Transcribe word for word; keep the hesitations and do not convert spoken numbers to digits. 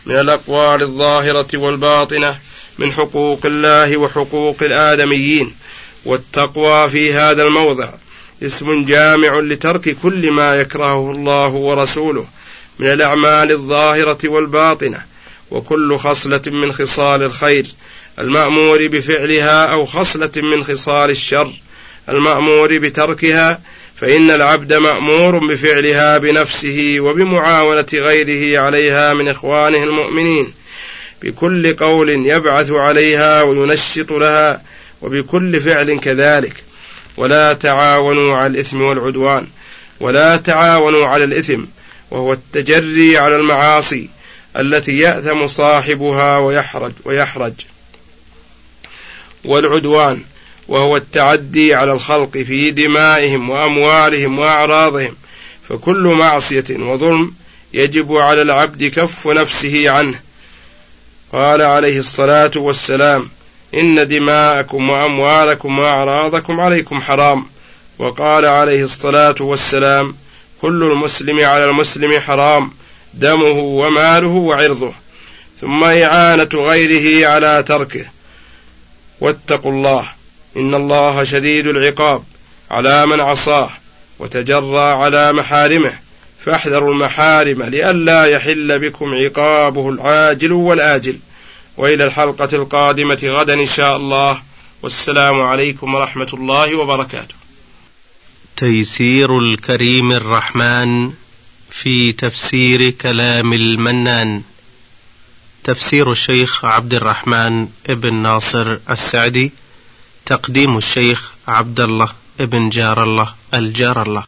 من الأقوال الظاهرة والباطنة من حقوق الله وحقوق الآدميين. والتقوى في هذا الموضع اسم جامع لترك كل ما يكرهه الله ورسوله من الأعمال الظاهرة والباطنة، وكل خصلة من خصال الخير المأمور بفعلها أو خصلة من خصال الشر المأمور بتركها، فإن العبد مأمور بفعلها بنفسه وبمعاونة غيره عليها من إخوانه المؤمنين، بكل قول يبعث عليها وينشط لها، وبكل فعل كذلك. ولا تعاونوا على الإثم والعدوان، ولا تعاونوا على الإثم وهو التجري على المعاصي التي يأثم صاحبها ويحرج, ويحرج والعدوان وهو التعدي على الخلق في دمائهم وأموالهم وأعراضهم، فكل معصية وظلم يجب على العبد كف نفسه عنه. قال عليه الصلاة والسلام: إن دماءكم وأموالكم وأعراضكم عليكم حرام. وقال عليه الصلاة والسلام: كل المسلم على المسلم حرام، دمه وماله وعرضه. ثم إعانة غيره على تركه. واتقوا الله، إن الله شديد العقاب على من عصاه وتجرى على محارمه، فاحذروا المحارم لئلا يحل بكم عقابه العاجل والآجل. وإلى الحلقة القادمة غدا إن شاء الله، والسلام عليكم ورحمة الله وبركاته. تيسير الكريم الرحمن في تفسير كلام المنان، تفسير الشيخ عبد الرحمن ابن ناصر السعدي، تقديم الشيخ عبد الله ابن جار الله الجار الله.